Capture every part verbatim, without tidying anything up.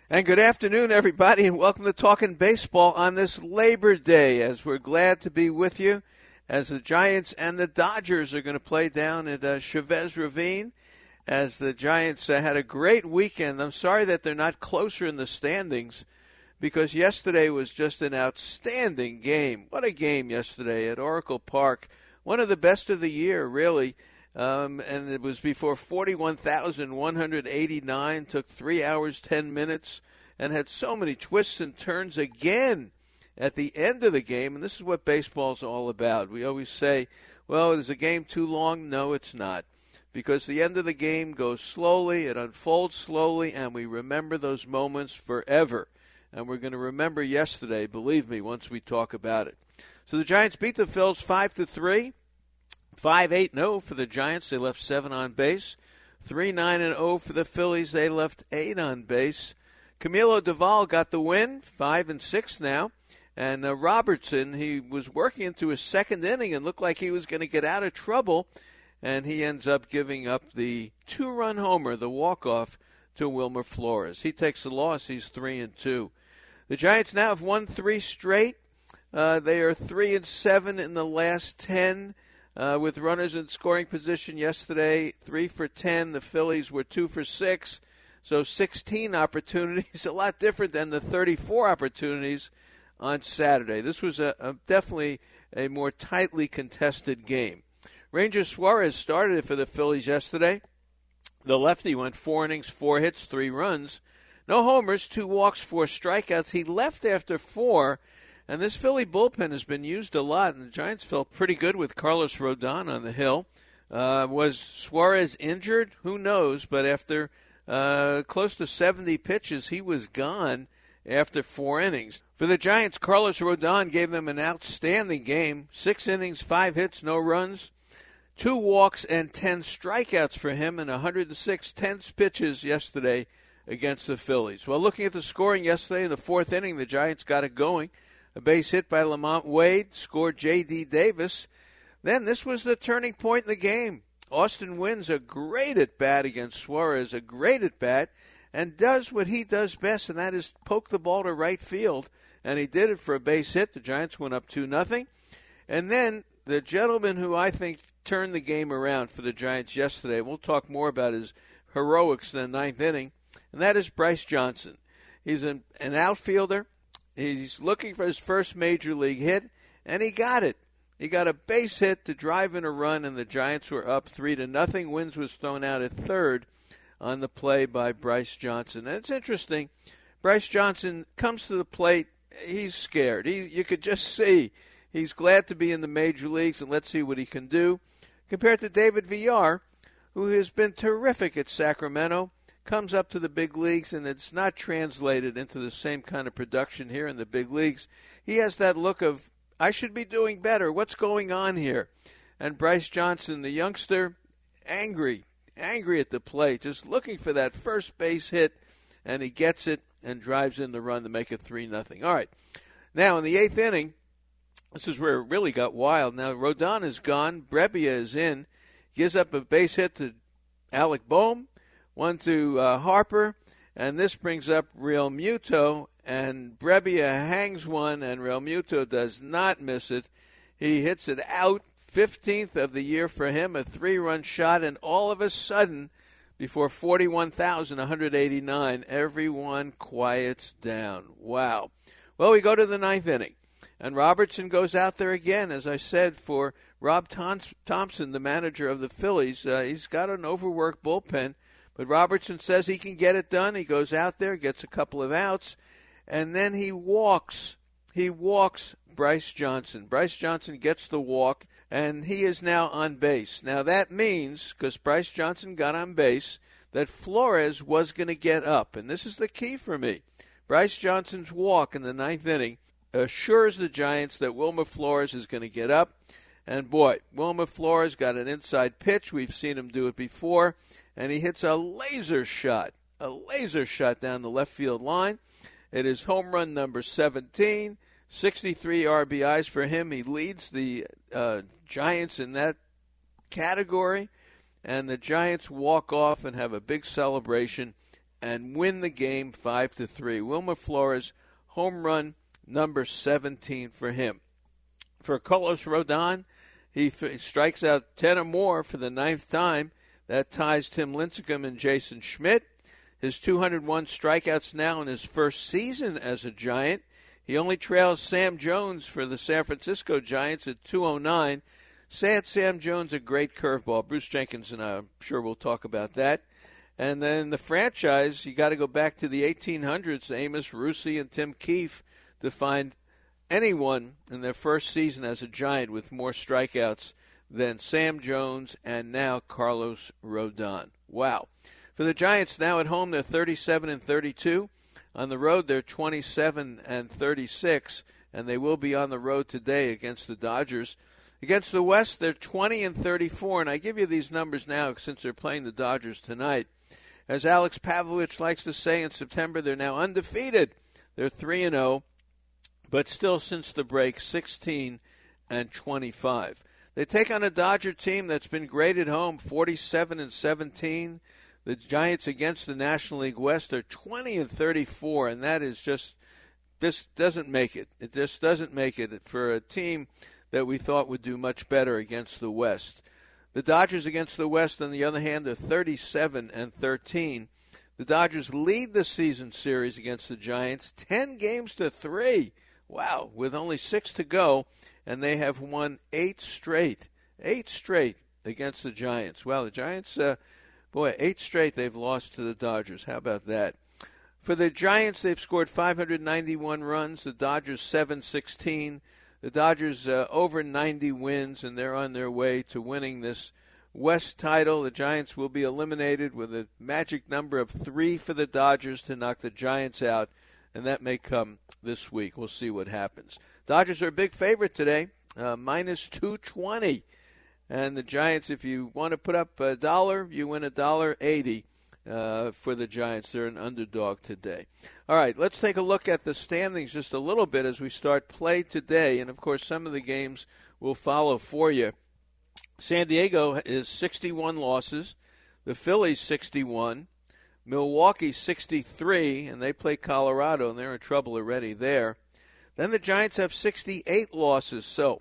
And good afternoon, everybody, and welcome to Talking Baseball on this Labor Day, as we're glad to be with you as the Giants and the Dodgers are going to play down at uh, Chavez Ravine, as the Giants uh, had a great weekend. I'm sorry that they're not closer in the standings, because yesterday was just an outstanding game. What a game yesterday at Oracle Park. One of the best of the year, really. Um, and it was before forty-one thousand one hundred eighty-nine, took three hours, ten minutes, and had so many twists and turns again at the end of the game. And this is what baseball's all about. We always say, well, is a game too long? No, it's not. Because the end of the game goes slowly, it unfolds slowly, and we remember those moments forever. And we're going to remember yesterday, believe me, once we talk about it. So the Giants beat the Phils five to three. five eight and oh for the Giants. They left seven on base. three nine and oh for the Phillies. They left eight on base. Camilo Doval got the win, five and six now. And uh, Robertson, he was working into his second inning and looked like he was going to get out of trouble. And he ends up giving up the two-run homer, the walk-off, to Wilmer Flores. He takes the loss. He's three and two. The Giants now have won three straight. Uh, they are three and seven in the last ten. Uh, with runners in scoring position yesterday, three for ten. The Phillies were two for six, so sixteen opportunities, a lot different than the thirty-four opportunities on Saturday. This was a, a definitely a more tightly contested game. Ranger Suarez started it for the Phillies yesterday. The lefty went four innings, four hits, three runs. No homers, two walks, four strikeouts. He left after four. And this Philly bullpen has been used a lot, and the Giants felt pretty good with Carlos Rodon on the hill. Uh, was Suarez injured? Who knows? But after uh, close to seventy pitches, he was gone after four innings. For the Giants, Carlos Rodon gave them an outstanding game. Six innings, five hits, no runs, two walks, and ten strikeouts for him in one hundred six tenths pitches yesterday against the Phillies. Well, looking at the scoring yesterday in the fourth inning, the Giants got it going. A base hit by Lamont Wade, scored J D. Davis. Then this was the turning point in the game. Austin wins a great at-bat against Suarez, a great at-bat, and does what he does best, and that is poke the ball to right field. And he did it for a base hit. The Giants went up two nothing. And then the gentleman who I think turned the game around for the Giants yesterday, we'll talk more about his heroics in the ninth inning, and that is Bryce Johnson. He's an, an outfielder. He's looking for his first major league hit, and he got it. He got a base hit to drive in a run, and the Giants were up three to nothing. Wins was thrown out at third on the play by Bryce Johnson. And it's interesting. Bryce Johnson comes to the plate. He's scared. He, you could just see he's glad to be in the major leagues, and let's see what he can do. Compared to David Villar, who has been terrific at Sacramento, comes up to the big leagues, and it's not translated into the same kind of production here in the big leagues. He has that look of, I should be doing better. What's going on here? And Bryce Johnson, the youngster, angry, angry at the plate, just looking for that first base hit, and he gets it and drives in the run to make it three nothing. All right. Now, in the eighth inning, this is where it really got wild. Now, Rodon is gone. Brebbia is in. Gives up a base hit to Alec Bohm. One to uh, Harper, and this brings up Real Muto, and Brebbia hangs one, and Real Muto does not miss it. He hits it out, fifteenth of the year for him, a three-run shot, and all of a sudden, before forty-one thousand one hundred eighty-nine, everyone quiets down. Wow. Well, we go to the ninth inning, and Robertson goes out there again, as I said, for Rob Thompson, the manager of the Phillies. Uh, he's got an overworked bullpen. But Robertson says he can get it done. He goes out there, gets a couple of outs, and then he walks. He walks Bryce Johnson. Bryce Johnson gets the walk, and he is now on base. Now that means, because Bryce Johnson got on base, that Flores was going to get up. And this is the key for me. Bryce Johnson's walk in the ninth inning assures the Giants that Wilmer Flores is going to get up. And, boy, Wilmer Flores got an inside pitch. We've seen him do it before. And he hits a laser shot, a laser shot down the left field line. It is home run number seventeen, sixty-three R B Is for him. He leads the uh, Giants in that category. And the Giants walk off and have a big celebration and win the game five to three. Wilmer Flores, home run number seventeen for him. For Carlos Rodon, he f- strikes out ten or more for the ninth time. That ties Tim Lincecum and Jason Schmidt. His two hundred one strikeouts now in his first season as a Giant. He only trails Sam Jones for the San Francisco Giants at two oh nine. Sad Sam Jones, a great curveball. Bruce Jenkins and I, I'm sure we'll talk about that. And then the franchise, you got to go back to the eighteen hundreds, Amos Russi and Tim Keefe, to find anyone in their first season as a Giant with more strikeouts than Sam Jones and now Carlos Rodon. Wow. For the Giants now at home, they're thirty-seven and thirty-two. On the road, they're twenty-seven and thirty-six, and they will be on the road today against the Dodgers. Against the West, they're twenty and thirty-four, and I give you these numbers now since they're playing the Dodgers tonight. As Alex Pavlovich likes to say, in September, they're now undefeated. They're three and oh, but still since the break, sixteen and twenty-five. They take on a Dodger team that's been great at home, forty-seven and seventeen. The Giants against the National League West are twenty and thirty-four, and that is just, this doesn't make it. It just doesn't make it for a team that we thought would do much better against the West. The Dodgers against the West, on the other hand, are thirty-seven and thirteen. The Dodgers lead the season series against the Giants ten games to three. Wow, with only six to go, and they have won eight straight. Eight straight against the Giants. Well, the Giants, uh, boy, eight straight they've lost to the Dodgers. How about that? For the Giants, they've scored five hundred ninety-one runs. The Dodgers, seven sixteen. The Dodgers uh, over ninety wins, and they're on their way to winning this West title. The Giants will be eliminated with a magic number of three for the Dodgers to knock the Giants out, and that may come this week. We'll see what happens. Dodgers are a big favorite today, uh, minus two twenty. And the Giants, if you want to put up a dollar, you win a dollar eighty. Uh, for the Giants. They're an underdog today. All right, let's take a look at the standings just a little bit as we start play today. And, of course, some of the games will follow for you. San Diego is sixty-one losses. The Phillies, sixty-one. Milwaukee, sixty-three. And they play Colorado, and they're in trouble already there. Then the Giants have sixty-eight losses. So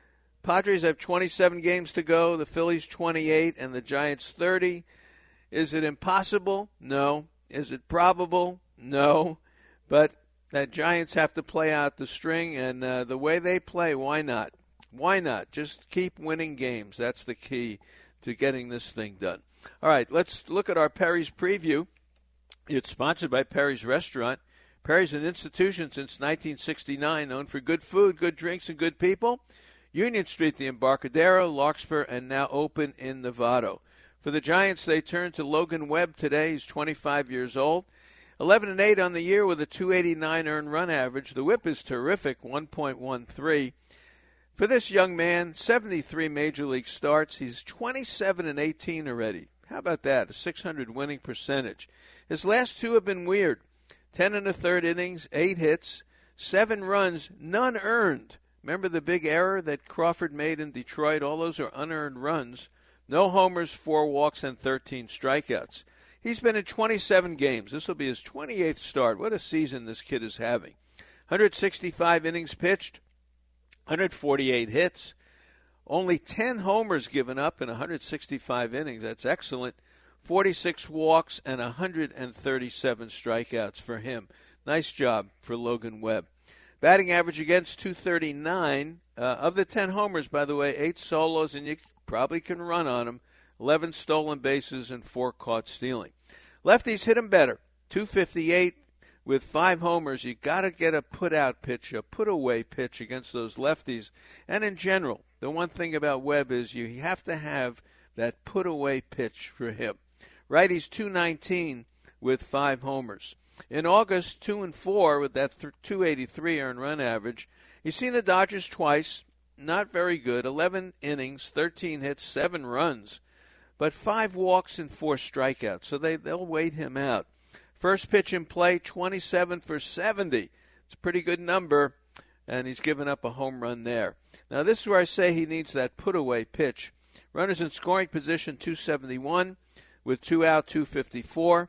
Padres have twenty-seven games to go. The Phillies, twenty-eight. And the Giants, thirty. Is it impossible? No. Is it probable? No. But the Giants have to play out the string, and uh, the way they play, why not? Why not? Just keep winning games. That's the key to getting this thing done. All right, let's look at our Perry's Preview. It's sponsored by Perry's Restaurant. Perry's an institution since nineteen sixty-nine, known for good food, good drinks, and good people. Union Street, the Embarcadero, Larkspur, and now open in Novato. For the Giants, they turn to Logan Webb today. He's twenty-five years old. eleven and eight on the year with a two eighty-nine earned run average. The whip is terrific, one point one three. For this young man, seventy-three major league starts. He's twenty-seven and eighteen already. How about that? A six hundred winning percentage. His last two have been weird. ten and a third innings, eight hits, seven runs, none earned. Remember the big error that Crawford made in Detroit? All those are unearned runs. No homers, four walks, and thirteen strikeouts. He's been in twenty-seven games. This will be his twenty-eighth start. What a season this kid is having. one hundred sixty-five innings pitched, one hundred forty-eight hits, only ten homers given up in one hundred sixty-five innings. That's excellent. forty-six walks and one hundred thirty-seven strikeouts for him. Nice job for Logan Webb. Batting average against two thirty-nine. Uh, of the ten homers, by the way, eight solos, and you probably can run on them. eleven stolen bases and four caught stealing. Lefties hit him better. two fifty-eight with five homers. You got to get a put-out pitch, a put-away pitch against those lefties. And in general, the one thing about Webb is you have to have that put-away pitch for him. Righties two nineteen with five homers. In August, two and four with that two eighty-three earned run average. You've seen the Dodgers twice. Not very good. eleven innings, thirteen hits, seven runs, but five walks and four strikeouts. So they, they'll wait him out. First pitch in play, twenty-seven for seventy. It's a pretty good number, and he's given up a home run there. Now, this is where I say he needs that put-away pitch. Runners in scoring position, two seventy-one, with two out, two fifty-four.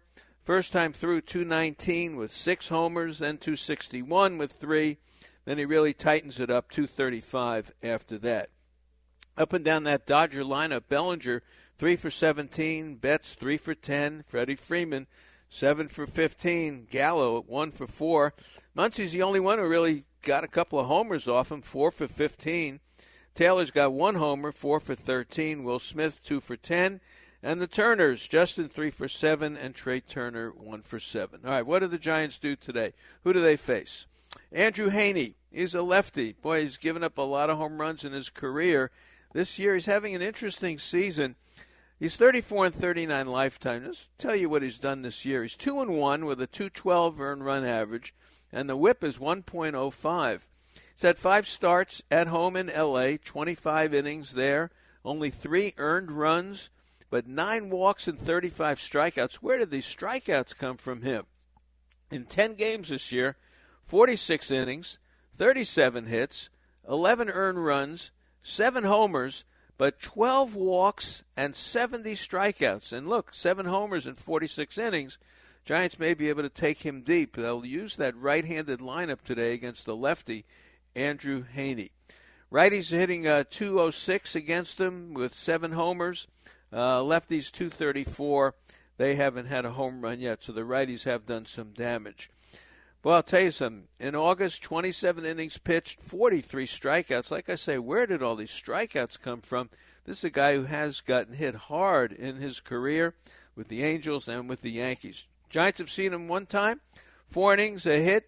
First time through, two nineteen with six homers, then two sixty-one with three. Then he really tightens it up, two thirty-five after that. Up and down that Dodger lineup, Bellinger, three for seventeen. Betts, three for ten. Freddie Freeman, seven for fifteen. Gallo, one for four. Muncie's the only one who really got a couple of homers off him, four for fifteen. Taylor's got one homer, four for thirteen. Will Smith, two for ten. And the Turners, Justin, three for seven, and Trey Turner, one for seven. All right, what do the Giants do today? Who do they face? Andrew Heaney. He's a lefty. Boy, he's given up a lot of home runs in his career. This year he's having an interesting season. He's thirty-four and thirty-nine lifetime. Let's tell you what he's done this year. He's two and one with a two twelve earned run average, and the whip is one point oh five. He's had five starts at home in L A, twenty-five innings there, only three earned runs, but nine walks and thirty-five strikeouts. Where did these strikeouts come from him? In ten games this year, forty-six innings, thirty-seven hits, eleven earned runs, seven homers, but twelve walks and seventy strikeouts. And look, seven homers in forty-six innings. Giants may be able to take him deep. They'll use that right-handed lineup today against the lefty, Andrew Heaney. Righties hitting uh, two oh six against him with seven homers. Uh, lefties two thirty-four. They haven't had a home run yet, so the righties have done some damage. Well, I'll tell you something. In August, twenty-seven innings pitched, forty-three strikeouts. Like I say, where did all these strikeouts come from? This is a guy who has gotten hit hard in his career with the Angels and with the Yankees. Giants have seen him one time. Four innings, a hit,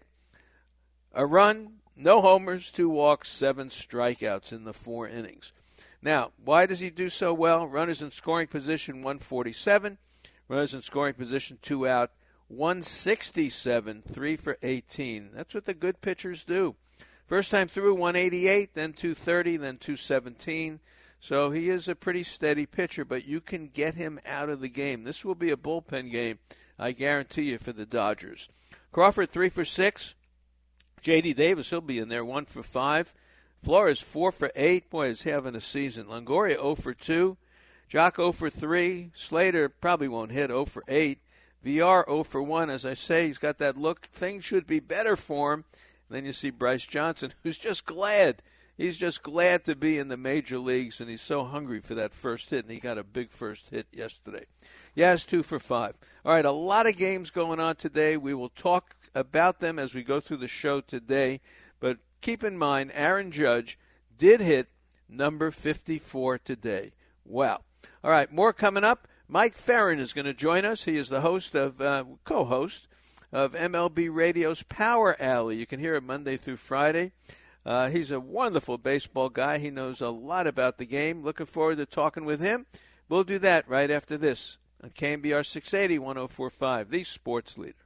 a run, no homers, two walks, seven strikeouts in the four innings. Now, why does he do so well? Runners in scoring position, one forty-seven. Runners in scoring position, two out, one sixty-seven, three for eighteen. That's what the good pitchers do. First time through, one eighty-eight, then two thirty, then two seventeen. So he is a pretty steady pitcher, but you can get him out of the game. This will be a bullpen game, I guarantee you, for the Dodgers. Crawford, three for six. J D. Davis, he'll be in there, one for five. Flores, four for eight. Boy, he's having a season. Longoria, oh for two. Jock, oh for three. Slater probably won't hit, oh for eight. V R, oh for one. As I say, he's got that look. Things should be better for him. And then you see Bryce Johnson, who's just glad. He's just glad to be in the major leagues, and he's so hungry for that first hit, and he got a big first hit yesterday. Yes, two for five. All right, a lot of games going on today. We will talk about them as we go through the show today. But keep in mind, Aaron Judge did hit number fifty-four today. Wow. All right, more coming up. Mike Ferrin is going to join us. He is the host of, uh, co-host of M L B Radio's Power Alley. You can hear it Monday through Friday. Uh, he's a wonderful baseball guy. He knows a lot about the game. Looking forward to talking with him. We'll do that right after this on K M B R six eighty, one oh four point five, the Sports Leader.